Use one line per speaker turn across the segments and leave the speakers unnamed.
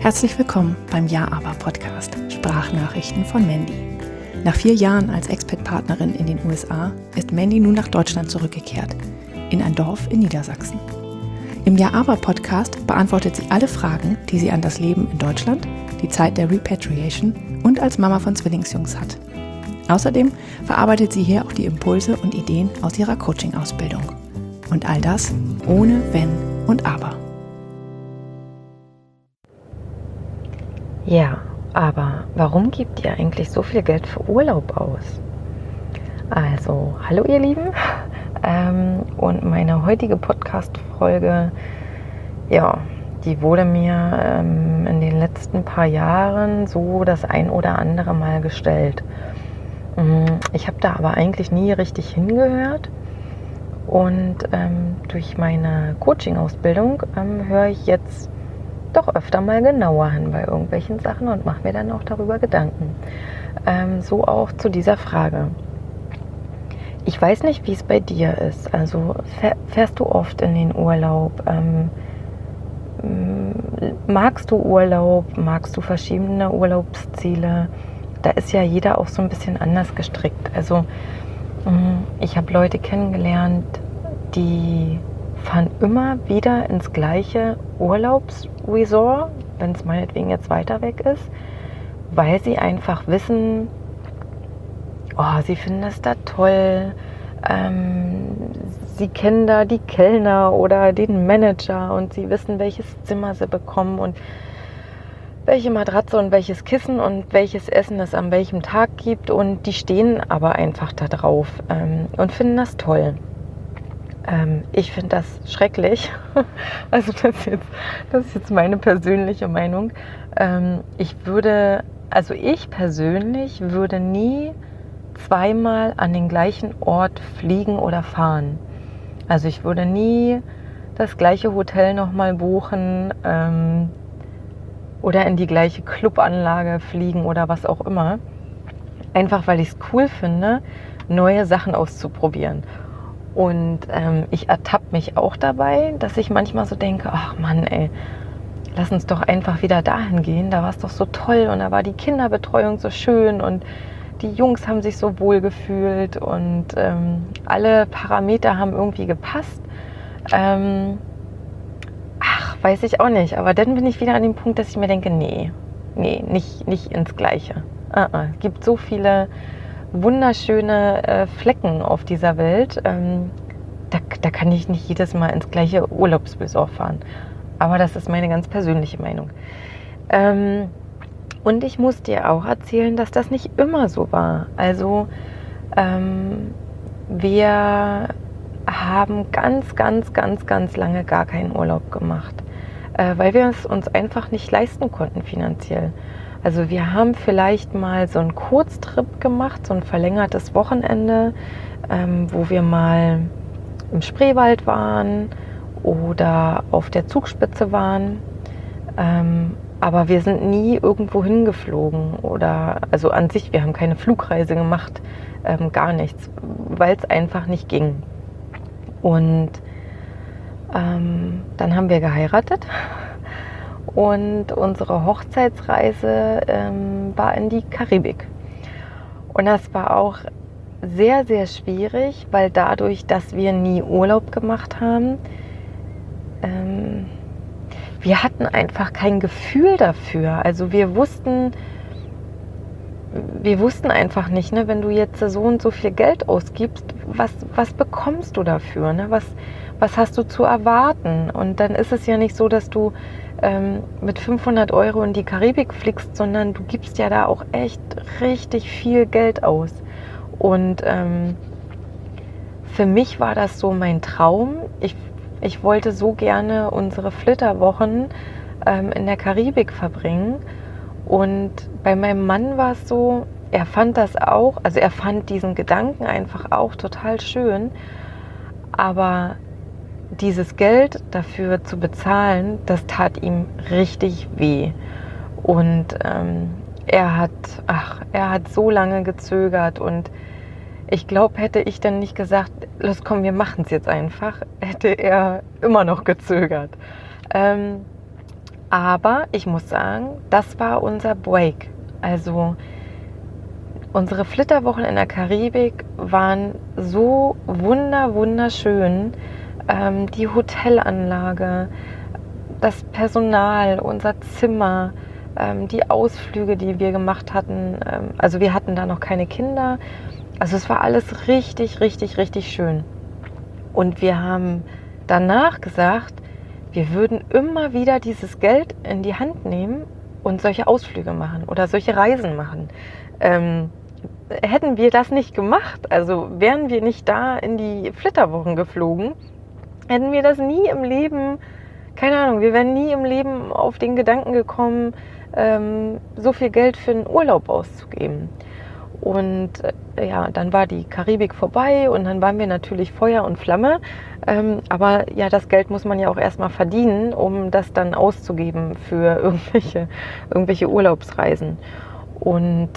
Herzlich willkommen beim Ja-Aber-Podcast Sprachnachrichten von Mandy. Nach 4 Jahren als Expat-Partnerin in den USA ist Mandy nun nach Deutschland zurückgekehrt, in ein Dorf in Niedersachsen. Im Ja-Aber-Podcast beantwortet sie alle Fragen, die sie an das Leben in Deutschland, die Zeit der Repatriation und als Mama von Zwillingsjungs hat. Außerdem verarbeitet sie hier auch die Impulse und Ideen aus ihrer Coaching-Ausbildung. Und all das ohne Wenn und Aber.
Ja, aber warum gebt ihr eigentlich so viel Geld für Urlaub aus? Also, hallo ihr Lieben. Und meine heutige Podcast-Folge, ja, die wurde mir in den letzten paar Jahren so das ein oder andere Mal gestellt. Ich habe da aber eigentlich nie richtig hingehört. Und durch meine Coaching-Ausbildung höre ich jetzt doch öfter mal genauer hin bei irgendwelchen Sachen und mache mir dann auch darüber Gedanken. So auch zu dieser Frage. Ich weiß nicht, wie es bei dir ist. Also fährst du oft in den Urlaub? Magst du Urlaub? Magst du verschiedene Urlaubsziele? Da ist ja jeder auch so ein bisschen anders gestrickt. Also ich habe Leute kennengelernt, die fahren immer wieder ins gleiche Urlaubsresort, wenn es meinetwegen jetzt weiter weg ist, weil sie einfach wissen, oh, sie finden das da toll, sie kennen da die Kellner oder den Manager und sie wissen, welches Zimmer sie bekommen und welche Matratze und welches Kissen und welches Essen es an welchem Tag gibt, und die stehen aber einfach da drauf und finden das toll. Ich finde das schrecklich. Also das ist jetzt meine persönliche Meinung. Ich persönlich würde nie zweimal an den gleichen Ort fliegen oder fahren. Also ich würde nie das gleiche Hotel nochmal buchen oder in die gleiche Clubanlage fliegen oder was auch immer. Einfach weil ich es cool finde, neue Sachen auszuprobieren. Und ich ertappe mich auch dabei, dass ich manchmal so denke, ach Mann, ey, lass uns doch einfach wieder dahin gehen. Da war es doch so toll und da war die Kinderbetreuung so schön und die Jungs haben sich so wohl gefühlt und alle Parameter haben irgendwie gepasst. Weiß ich auch nicht. Aber dann bin ich wieder an dem Punkt, dass ich mir denke, nee, nicht ins Gleiche. Es gibt so viele wunderschöne Flecken auf dieser Welt. Da kann ich nicht jedes Mal ins gleiche Urlaubsresort fahren. Aber das ist meine ganz persönliche Meinung. Und ich muss dir auch erzählen, dass das nicht immer so war. Also wir haben ganz lange gar keinen Urlaub gemacht, weil wir es uns einfach nicht leisten konnten finanziell. Also wir haben vielleicht mal so einen Kurztrip gemacht, so ein verlängertes Wochenende, wo wir mal im Spreewald waren oder auf der Zugspitze waren. Aber wir sind nie irgendwo hingeflogen oder, also an sich, wir haben keine Flugreise gemacht, gar nichts, weil es einfach nicht ging. Und dann haben wir geheiratet. Und unsere Hochzeitsreise war in die Karibik. Und das war auch sehr, sehr schwierig, weil dadurch, dass wir nie Urlaub gemacht haben, wir hatten einfach kein Gefühl dafür. Also wir wussten einfach nicht, ne, wenn du jetzt so und so viel Geld ausgibst, was bekommst du dafür? Ne? Was hast du zu erwarten? Und dann ist es ja nicht so, dass du mit 500 € in die Karibik fliegst, sondern du gibst ja da auch echt richtig viel Geld aus. Und für mich war das so mein Traum. Ich wollte so gerne unsere Flitterwochen in der Karibik verbringen. Und bei meinem Mann war es so, er fand das auch, also er fand diesen Gedanken einfach auch total schön. Aber dieses Geld dafür zu bezahlen, das tat ihm richtig weh. Und er hat so lange gezögert, und ich glaube, hätte ich dann nicht gesagt, los komm, wir machen es jetzt einfach, hätte er immer noch gezögert. Aber ich muss sagen, das war unser Break. Also unsere Flitterwochen in der Karibik waren so wunderschön. Die Hotelanlage, das Personal, unser Zimmer, die Ausflüge, die wir gemacht hatten. Also wir hatten da noch keine Kinder. Also es war alles richtig schön. Und wir haben danach gesagt, wir würden immer wieder dieses Geld in die Hand nehmen und solche Ausflüge machen oder solche Reisen machen. Hätten wir das nicht gemacht, also wären wir nicht da in die Flitterwochen geflogen, hätten wir das nie im Leben, keine Ahnung, wir wären nie im Leben auf den Gedanken gekommen, so viel Geld für einen Urlaub auszugeben. Und ja, dann war die Karibik vorbei und dann waren wir natürlich Feuer und Flamme. Aber ja, das Geld muss man ja auch erstmal verdienen, um das dann auszugeben für irgendwelche Urlaubsreisen. Und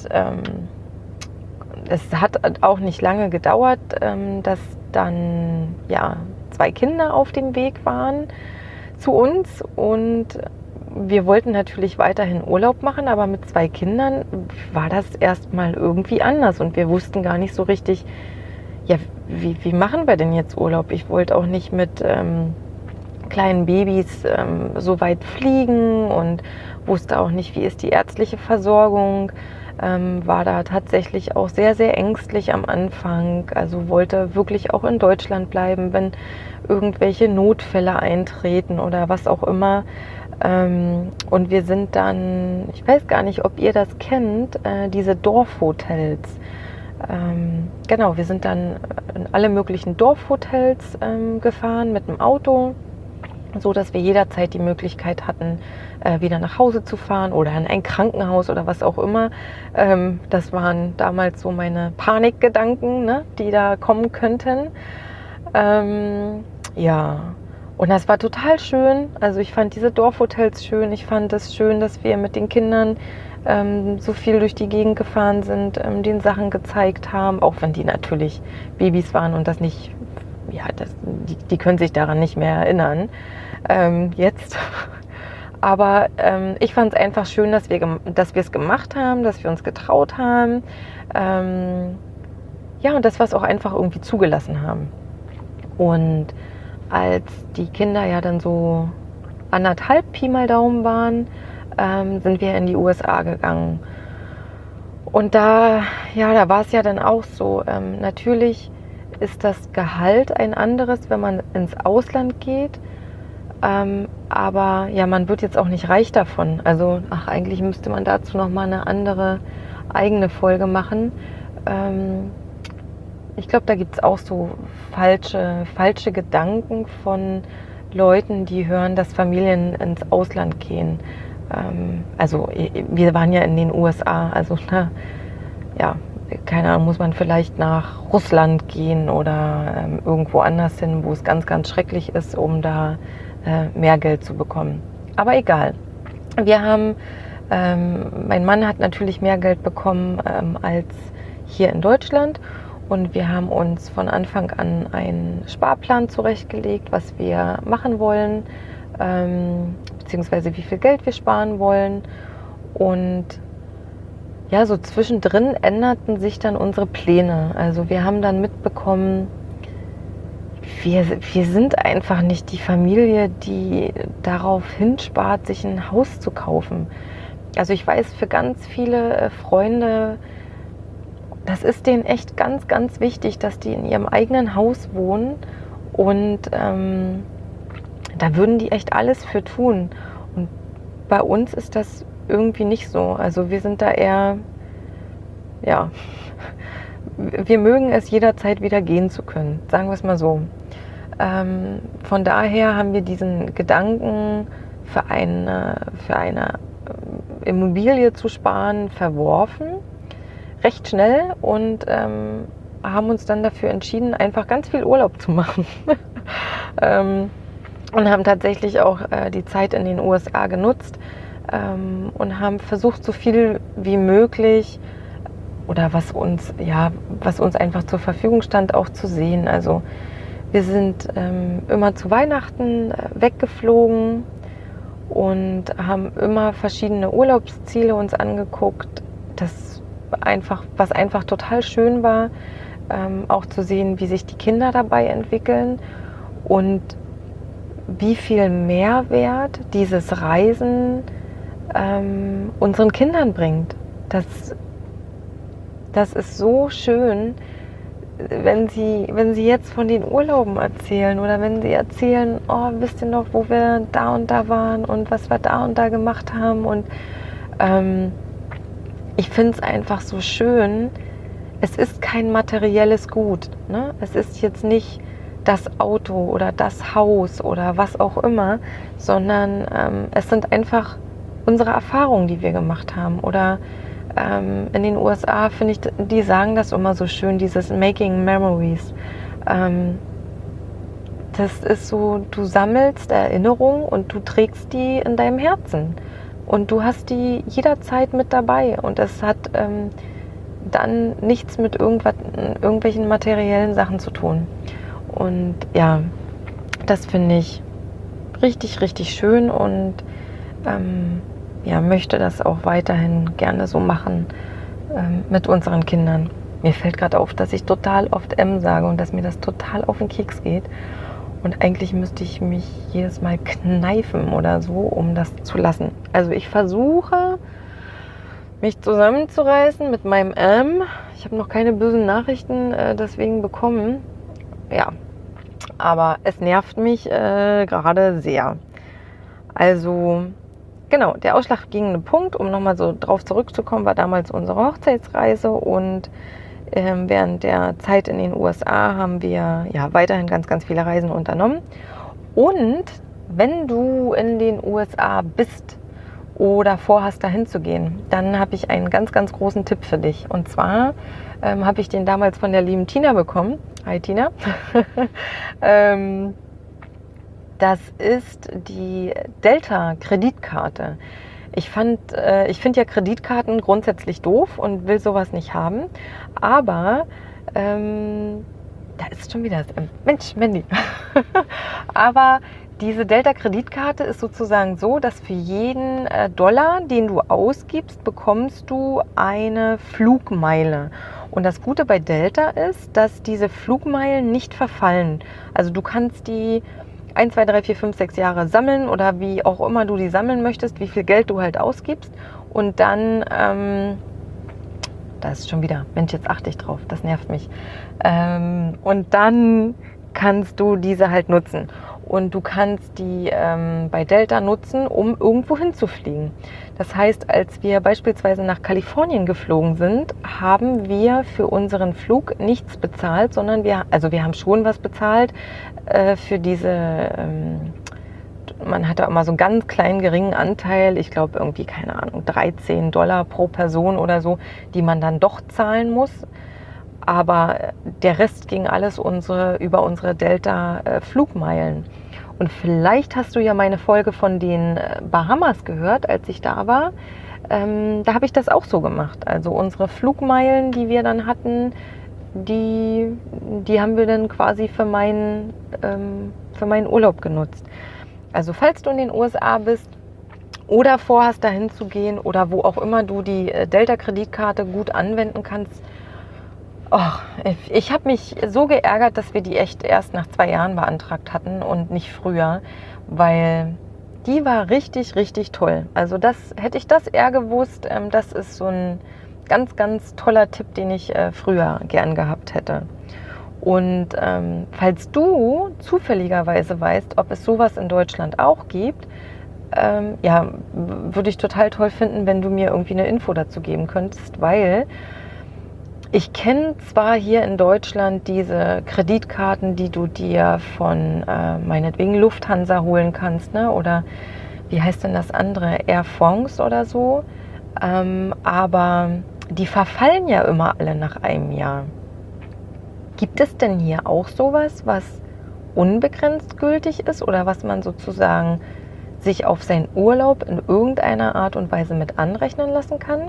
es hat auch nicht lange gedauert, dass dann ja 2 Kinder auf dem Weg waren zu uns und wir wollten natürlich weiterhin Urlaub machen, aber mit 2 Kindern war das erstmal irgendwie anders und wir wussten gar nicht so richtig, ja, wie machen wir denn jetzt Urlaub? Ich wollte auch nicht mit kleinen Babys so weit fliegen und wusste auch nicht, wie ist die ärztliche Versorgung. War da tatsächlich auch sehr ängstlich am Anfang, also wollte wirklich auch in Deutschland bleiben, wenn irgendwelche Notfälle eintreten oder was auch immer. Und wir sind dann, ich weiß gar nicht, ob ihr das kennt, diese Dorfhotels. Genau, wir sind dann in alle möglichen Dorfhotels gefahren mit dem Auto, so dass wir jederzeit die Möglichkeit hatten, wieder nach Hause zu fahren oder in ein Krankenhaus oder was auch immer. Das waren damals so meine Panikgedanken, ne, die da kommen könnten. Ja, und das war total schön. Also ich fand diese Dorfhotels schön. Ich fand es schön, dass wir mit den Kindern so viel durch die Gegend gefahren sind, den Sachen gezeigt haben, auch wenn die natürlich Babys waren und das nicht, ja, die können sich daran nicht mehr erinnern jetzt. Aber ich fand es einfach schön, dass wir es gemacht haben, dass wir uns getraut haben. Ja, und dass wir es auch einfach irgendwie zugelassen haben. Und als die Kinder ja dann so 1,5 Pi mal Daumen waren, sind wir in die USA gegangen. Und da war es ja dann auch so, natürlich ist das Gehalt ein anderes, wenn man ins Ausland geht. Aber ja, man wird jetzt auch nicht reich davon. Also, eigentlich müsste man dazu nochmal eine andere eigene Folge machen. Ich glaube, da gibt es auch so falsche Gedanken von Leuten, die hören, dass Familien ins Ausland gehen. Also wir waren ja in den USA, also ja, keine Ahnung, muss man vielleicht nach Russland gehen oder irgendwo anders hin, wo es ganz schrecklich ist, um da mehr Geld zu bekommen. Aber egal. Wir haben, mein Mann hat natürlich mehr Geld bekommen als hier in Deutschland. Und wir haben uns von Anfang an einen Sparplan zurechtgelegt, was wir machen wollen, beziehungsweise wie viel Geld wir sparen wollen. Und ja, so zwischendrin änderten sich dann unsere Pläne. Also wir haben dann mitbekommen, wir sind einfach nicht die Familie, die darauf hinspart, sich ein Haus zu kaufen. Also ich weiß, für ganz viele Freunde, das ist denen echt ganz wichtig, dass die in ihrem eigenen Haus wohnen und da würden die echt alles für tun. Und bei uns ist das irgendwie nicht so. Also wir sind da eher, ja, wir mögen es jederzeit wieder gehen zu können, sagen wir es mal so. Von daher haben wir diesen Gedanken, für eine Immobilie zu sparen, verworfen. Recht schnell und haben uns dann dafür entschieden, einfach ganz viel Urlaub zu machen. Und haben tatsächlich auch die Zeit in den USA genutzt und haben versucht, so viel wie möglich oder was uns einfach zur Verfügung stand, auch zu sehen. Also wir sind immer zu Weihnachten weggeflogen und haben immer verschiedene Urlaubsziele uns angeguckt. Was einfach total schön war, auch zu sehen, wie sich die Kinder dabei entwickeln und wie viel Mehrwert dieses Reisen unseren Kindern bringt. Das ist so schön, wenn sie jetzt von den Urlauben erzählen oder wenn sie erzählen, oh, wisst ihr noch, wo wir da und da waren und was wir da und da gemacht haben. Und ich finde es einfach so schön. Es ist kein materielles Gut, ne? Es ist jetzt nicht das Auto oder das Haus oder was auch immer, sondern es sind einfach unsere Erfahrungen, die wir gemacht haben. Oder in den USA, finde ich, die sagen das immer so schön, dieses Making Memories. Das ist so, du sammelst Erinnerungen und du trägst die in deinem Herzen. Und du hast die jederzeit mit dabei. Und es hat dann nichts mit irgendwelchen materiellen Sachen zu tun. Und ja, das finde ich richtig, richtig schön und möchte das auch weiterhin gerne so machen mit unseren Kindern. Mir fällt gerade auf, dass ich total oft sage und dass mir das total auf den Keks geht. Und eigentlich müsste ich mich jedes Mal kneifen oder so, um das zu lassen. Also ich versuche, mich zusammenzureißen mit meinem Ich habe noch keine bösen Nachrichten deswegen bekommen. Ja, aber es nervt mich gerade sehr. Also genau, der ausschlaggebende Punkt, um nochmal so drauf zurückzukommen, war damals unsere Hochzeitsreise und während der Zeit in den USA haben wir ja weiterhin ganz, ganz viele Reisen unternommen. Und wenn du in den USA bist oder vorhast, dahin zu gehen, dann habe ich einen ganz, ganz großen Tipp für dich. Und zwar habe ich den damals von der lieben Tina bekommen. Hi Tina. Das ist die Delta-Kreditkarte. Ich finde ja Kreditkarten grundsätzlich doof und will sowas nicht haben. Aber da ist schon wieder das Mensch, Mandy. Aber diese Delta-Kreditkarte ist sozusagen so, dass für jeden Dollar, den du ausgibst, bekommst du eine Flugmeile. Und das Gute bei Delta ist, dass diese Flugmeilen nicht verfallen. Also du kannst die 1, 2, 3, 4, 5, 6 Jahre sammeln oder wie auch immer du die sammeln möchtest, wie viel Geld du halt ausgibst. Und dann, da ist schon wieder, Mensch, jetzt achte ich drauf, das nervt mich. Und dann kannst du diese halt nutzen. Und du kannst die bei Delta nutzen, um irgendwo hinzufliegen. Das heißt, als wir beispielsweise nach Kalifornien geflogen sind, haben wir für unseren Flug nichts bezahlt, sondern wir haben schon was bezahlt für diese, man hatte immer so einen ganz kleinen, geringen Anteil, ich glaube irgendwie, keine Ahnung, $13 pro Person oder so, die man dann doch zahlen muss. Aber der Rest ging alles über unsere Delta-Flugmeilen. Und vielleicht hast du ja meine Folge von den Bahamas gehört, als ich da war. Da habe ich das auch so gemacht. Also unsere Flugmeilen, die wir dann hatten, die haben wir dann quasi für meinen Urlaub genutzt. Also falls du in den USA bist oder vorhast, dahin zu gehen oder wo auch immer du die Delta-Kreditkarte gut anwenden kannst. Ich habe mich so geärgert, dass wir die echt erst nach 2 Jahren beantragt hatten und nicht früher, weil die war richtig, richtig toll. Also hätte ich das eher gewusst, das ist so ein ganz, ganz toller Tipp, den ich früher gern gehabt hätte. Und falls du zufälligerweise weißt, ob es sowas in Deutschland auch gibt, würde ich total toll finden, wenn du mir irgendwie eine Info dazu geben könntest, weil ich kenne zwar hier in Deutschland diese Kreditkarten, die du dir von meinetwegen Lufthansa holen kannst, ne? Oder wie heißt denn das andere? Air France oder so. Aber die verfallen ja immer alle nach einem Jahr. Gibt es denn hier auch sowas, was unbegrenzt gültig ist oder was man sozusagen sich auf seinen Urlaub in irgendeiner Art und Weise mit anrechnen lassen kann?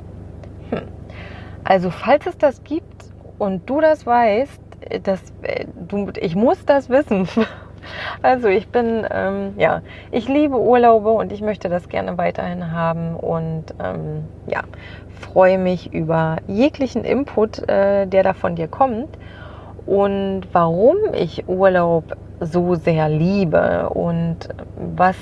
Also falls es das gibt und du das weißt, ich muss das wissen. Also ich bin, ich liebe Urlaube und ich möchte das gerne weiterhin haben und freue mich über jeglichen Input, der da von dir kommt. Und warum ich Urlaub so sehr liebe und was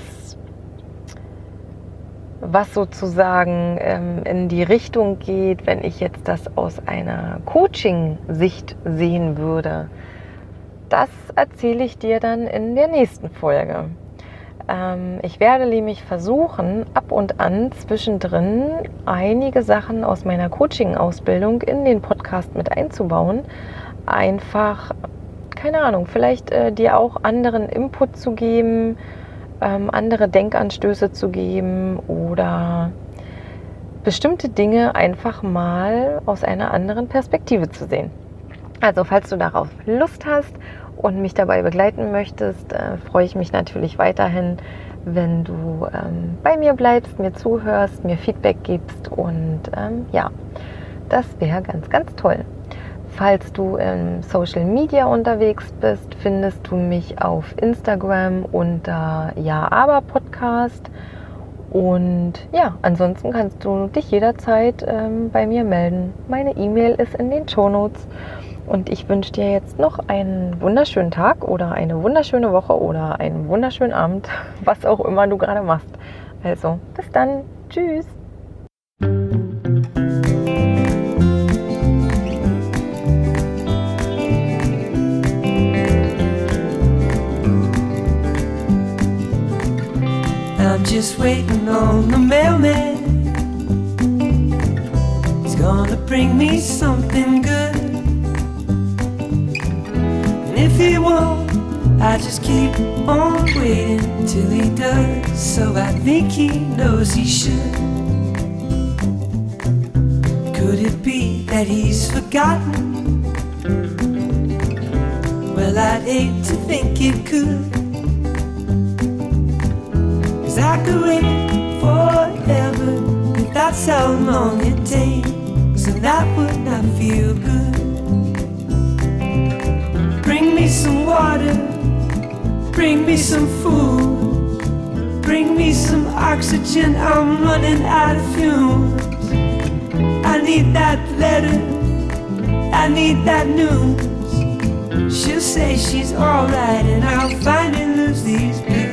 sozusagen in die Richtung geht, wenn ich jetzt das aus einer Coaching-Sicht sehen würde, das erzähle ich dir dann in der nächsten Folge. Ich werde nämlich versuchen, ab und an zwischendrin einige Sachen aus meiner Coaching-Ausbildung in den Podcast mit einzubauen. Einfach, keine Ahnung, vielleicht dir auch anderen Input zu geben, andere Denkanstöße zu geben oder bestimmte Dinge einfach mal aus einer anderen Perspektive zu sehen. Also falls du darauf Lust hast und mich dabei begleiten möchtest, freue ich mich natürlich weiterhin, wenn du bei mir bleibst, mir zuhörst, mir Feedback gibst und das wäre ganz, ganz toll. Falls du in Social Media unterwegs bist, findest du mich auf Instagram unter Ja-Aber-Podcast. Und ja, ansonsten kannst du dich jederzeit bei mir melden. Meine E-Mail ist in den Shownotes. Und ich wünsche dir jetzt noch einen wunderschönen Tag oder eine wunderschöne Woche oder einen wunderschönen Abend, was auch immer du gerade machst. Also, bis dann. Tschüss.
I'm just waiting on the mailman. He's gonna bring me something good. And if he won't, I just keep on waiting till he does. So I think he knows he should. Could it be that he's forgotten? Well, I'd hate to think it could. I could wait forever if that's how long it takes, and that would not feel good. Bring me some water, bring me some food, bring me some oxygen, I'm running out of fumes. I need that letter, I need that news. She'll say she's alright and I'll finally lose these blues.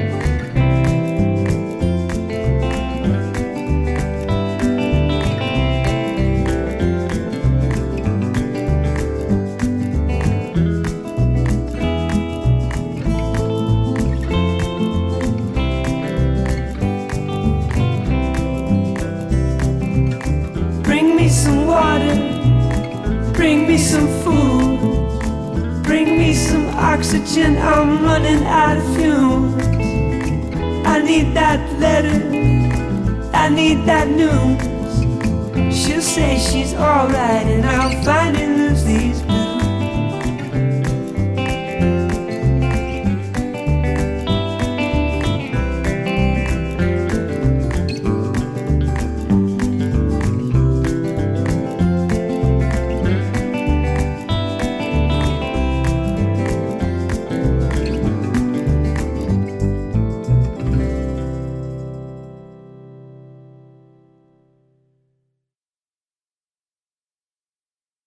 Some water, bring me some food, bring me some oxygen, I'm running out of fumes. I need that letter, I need that news. She'll say she's alright and I'll finally lose these blues.